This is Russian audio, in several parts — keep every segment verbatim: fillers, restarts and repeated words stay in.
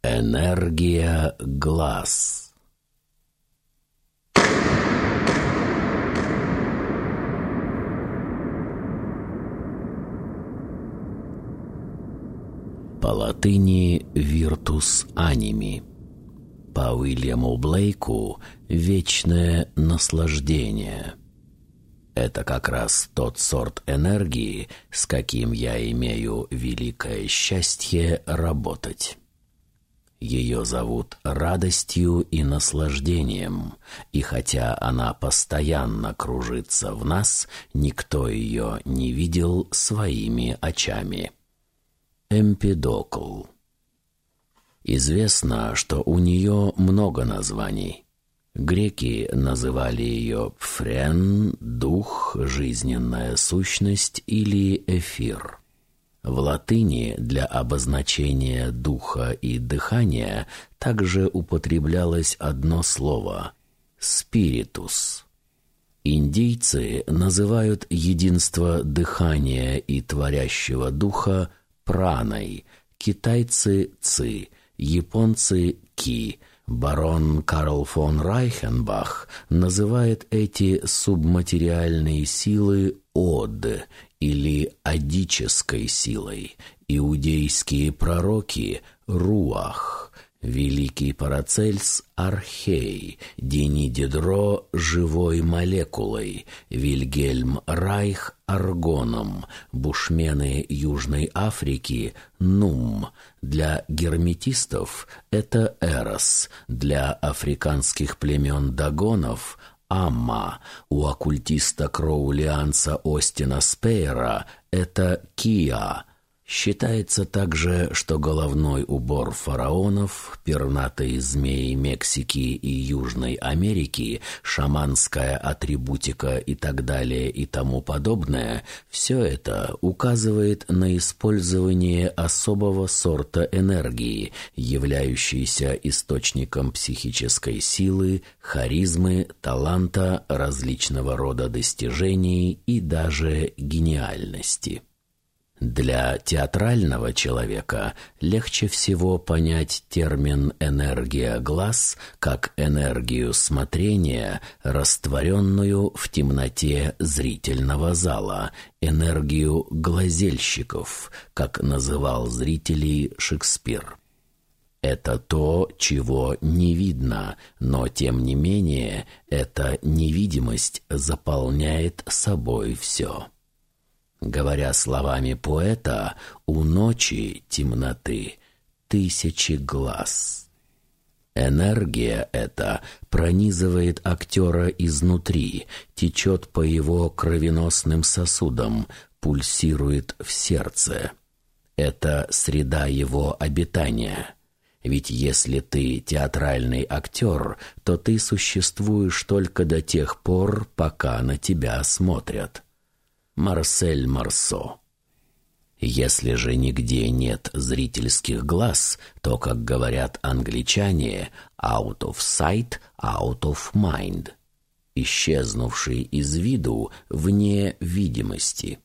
Энергия глаз. По латыни «virtus animi», по Уильяму Блейку «вечное наслаждение». Это как раз тот сорт энергии, с каким я имею великое счастье работать. Ее зовут радостью и наслаждением, и хотя она постоянно кружится в нас, никто ее не видел своими очами. Эмпидокл. Известно, что у нее много названий. Греки называли ее пфрен, дух, жизненная сущность или эфир. В латыни для обозначения духа и дыхания также употреблялось одно слово – спиритус. Индийцы называют единство дыхания и творящего духа праной, китайцы – ци, японцы – ки. Барон Карл фон Райхенбах называет эти субматериальные силы од или адической силой, иудейские пророки – руах, великий Парацельс – архей, Дени Дидро – живой молекулой, Вильгельм Райх – аргоном, бушмены Южной Африки – нум. Для герметистов это эрос, для африканских племен дагонов – амма, у оккультиста кроулианца Остина Спейера это киа. Считается также, что головной убор фараонов, пернатые змеи Мексики и Южной Америки, шаманская атрибутика и так далее и тому подобное – все это указывает на использование особого сорта энергии, являющейся источником психической силы, харизмы, таланта, различного рода достижений и даже гениальности. Для театрального человека легче всего понять термин «энергия глаз» как энергию смотрения, растворенную в темноте зрительного зала, энергию глазельщиков, как называл зрителей Шекспир. Это то, чего не видно, но тем не менее эта невидимость заполняет собой все. Говоря словами поэта, у ночи темноты тысячи глаз. Энергия эта пронизывает актера изнутри, течет по его кровеносным сосудам, пульсирует в сердце. Это среда его обитания. Ведь если ты театральный актер, то ты существуешь только до тех пор, пока на тебя смотрят. Марсель Марсо. Если же нигде нет зрительских глаз, то, как говорят англичане, out of sight, out of mind, исчезнувший из виду вне видимости.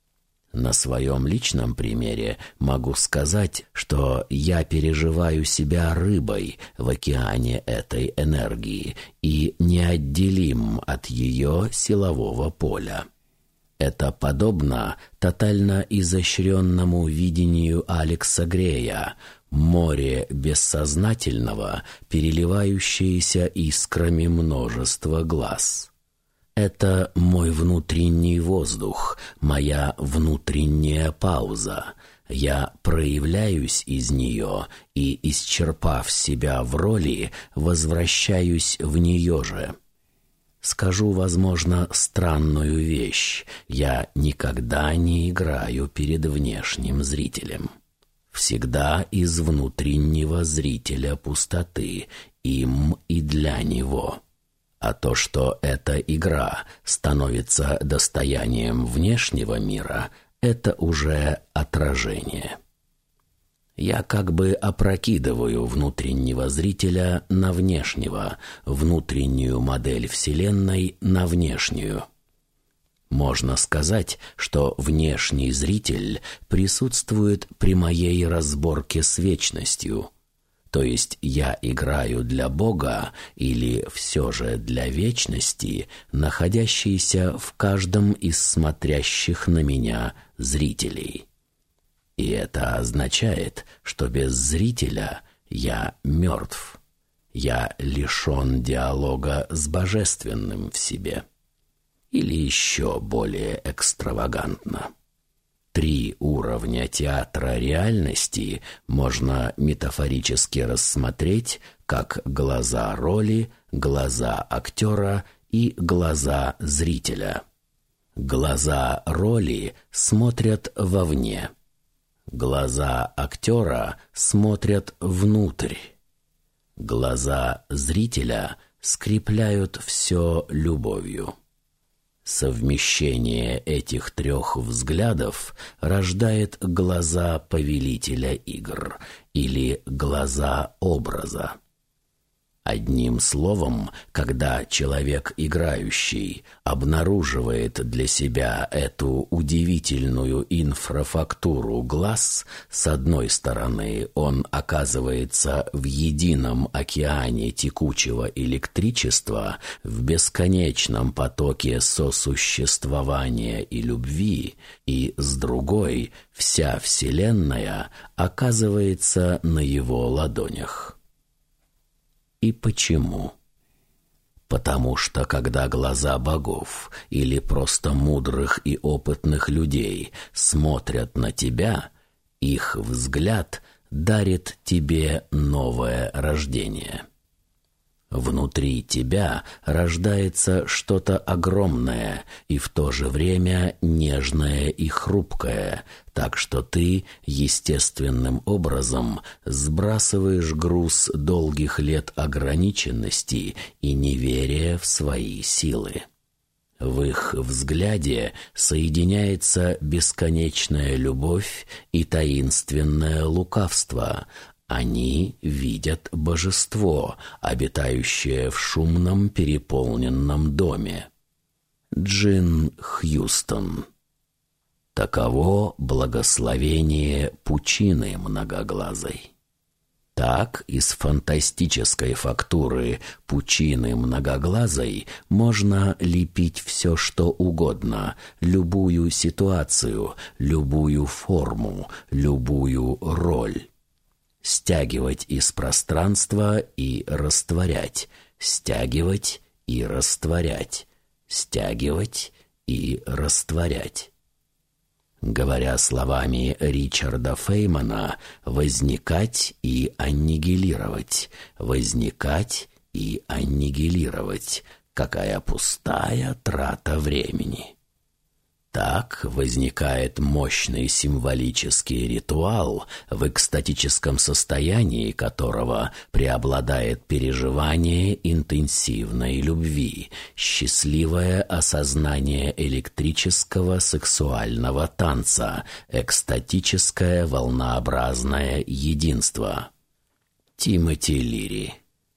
На своем личном примере могу сказать, что я переживаю себя рыбой в океане этой энергии и неотделим от ее силового поля. Это подобно тотально изощренному видению Алекса Грея, море бессознательного, переливающееся искрами множества глаз. Это мой внутренний воздух, моя внутренняя пауза. Я проявляюсь из нее и, исчерпав себя в роли, возвращаюсь в нее же. Скажу, возможно, странную вещь. Я никогда не играю перед внешним зрителем. Всегда из внутреннего зрителя пустоты, им и для него. А то, что эта игра становится достоянием внешнего мира, это уже отражение. Я как бы опрокидываю внутреннего зрителя на внешнего, внутреннюю модель Вселенной на внешнюю. Можно сказать, что внешний зритель присутствует при моей разборке с вечностью. То есть я играю для Бога или все же для вечности, находящейся в каждом из смотрящих на меня зрителей. И это означает, что без зрителя я мертв. Я лишен диалога с божественным в себе. Или еще более экстравагантно. Три уровня театра реальности можно метафорически рассмотреть как глаза роли, глаза актера и глаза зрителя. Глаза роли смотрят вовне. Глаза актера смотрят внутрь. Глаза зрителя скрепляют все любовью. Совмещение этих трех взглядов рождает глаза повелителя игр или глаза образа. Одним словом, когда человек играющий обнаруживает для себя эту удивительную инфрафактуру глаз, с одной стороны он оказывается в едином океане текучего электричества, в бесконечном потоке сосуществования и любви, и с другой вся Вселенная оказывается на его ладонях. И почему? Потому что когда глаза богов или просто мудрых и опытных людей смотрят на тебя, их взгляд дарит тебе новое рождение. Внутри тебя рождается что-то огромное и в то же время нежное и хрупкое, так что ты естественным образом сбрасываешь груз долгих лет ограниченности и неверия в свои силы. В их взгляде соединяется бесконечная любовь и таинственное лукавство. Они видят божество, обитающее в шумном переполненном доме. Джин Хьюстон. Таково благословение пучины многоглазой. Так из фантастической фактуры пучины многоглазой можно лепить все, что угодно, любую ситуацию, любую форму, любую роль. Стягивать из пространства и растворять, стягивать и растворять, стягивать и растворять. Говоря словами Ричарда Феймана, возникать и аннигилировать, возникать и аннигилировать. Какая пустая трата времени. Так возникает мощный символический ритуал, в экстатическом состоянии которого преобладает переживание интенсивной любви, счастливое осознание электрического сексуального танца, экстатическое волнообразное единство. Тимоти Лири.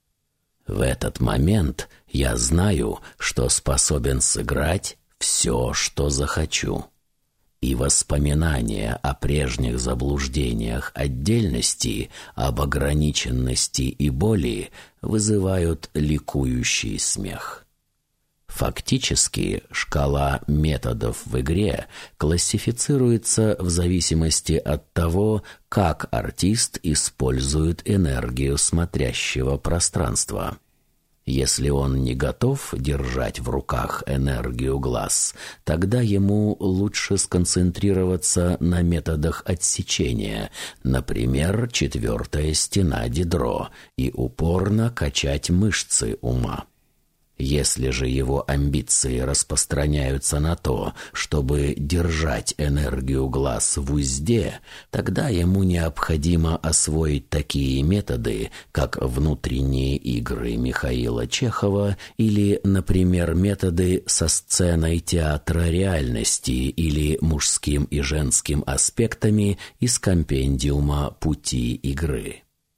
В этот момент я знаю, что способен сыграть все, что захочу. И воспоминания о прежних заблуждениях отдельности, об ограниченности и боли вызывают ликующий смех. Фактически, шкала методов в игре классифицируется в зависимости от того, как артист использует энергию смотрящего пространства. Если он не готов держать в руках энергию глаз, тогда ему лучше сконцентрироваться на методах отсечения, например, четвертая стена Дидро, и упорно качать мышцы ума. Если же его амбиции распространяются на то, чтобы держать энергию глаз в узде, тогда ему необходимо освоить такие методы, как внутренние игры Михаила Чехова или, например, методы со сценой театра реальности или мужским и женским аспектами из компендиума «Пути игры».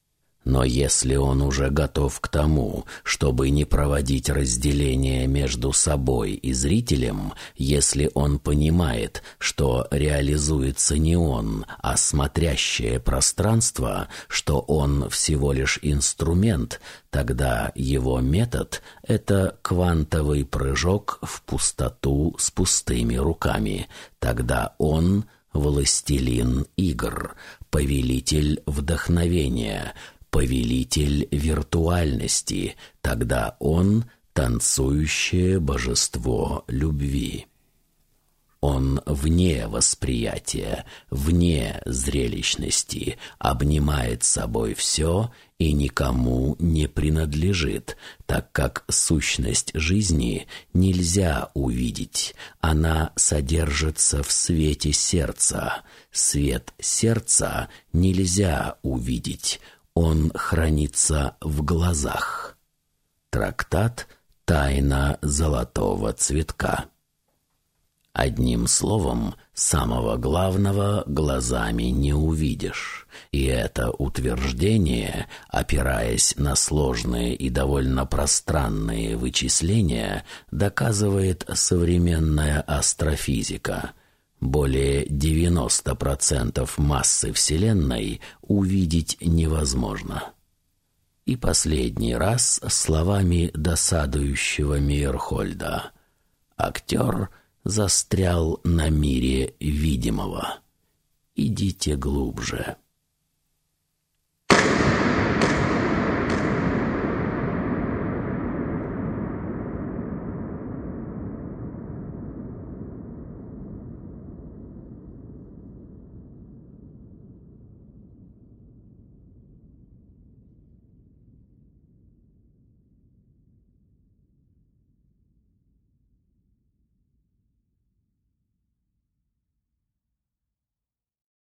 Но если он уже готов к тому, чтобы не проводить разделение между собой и зрителем, если он понимает, что реализуется не он, а смотрящее пространство, что он всего лишь инструмент, тогда его метод — это квантовый прыжок в пустоту с пустыми руками. Тогда он — властелин игр, повелитель вдохновения, повелитель виртуальности, тогда он — танцующее божество любви. Он вне восприятия, вне зрелищности, обнимает собой все и никому не принадлежит, так как сущность жизни нельзя увидеть, она содержится в свете сердца. Свет сердца нельзя увидеть, он хранится в глазах. Трактат «Тайна золотого цветка». Одним словом, самого главного глазами не увидишь. И это утверждение, опираясь на сложные и довольно пространные вычисления, доказывает современная астрофизика. Более девяноста процентов массы Вселенной увидеть невозможно. И последний раз словами досадующего Мейерхольда: «Актер застрял на мире видимого. Идите глубже».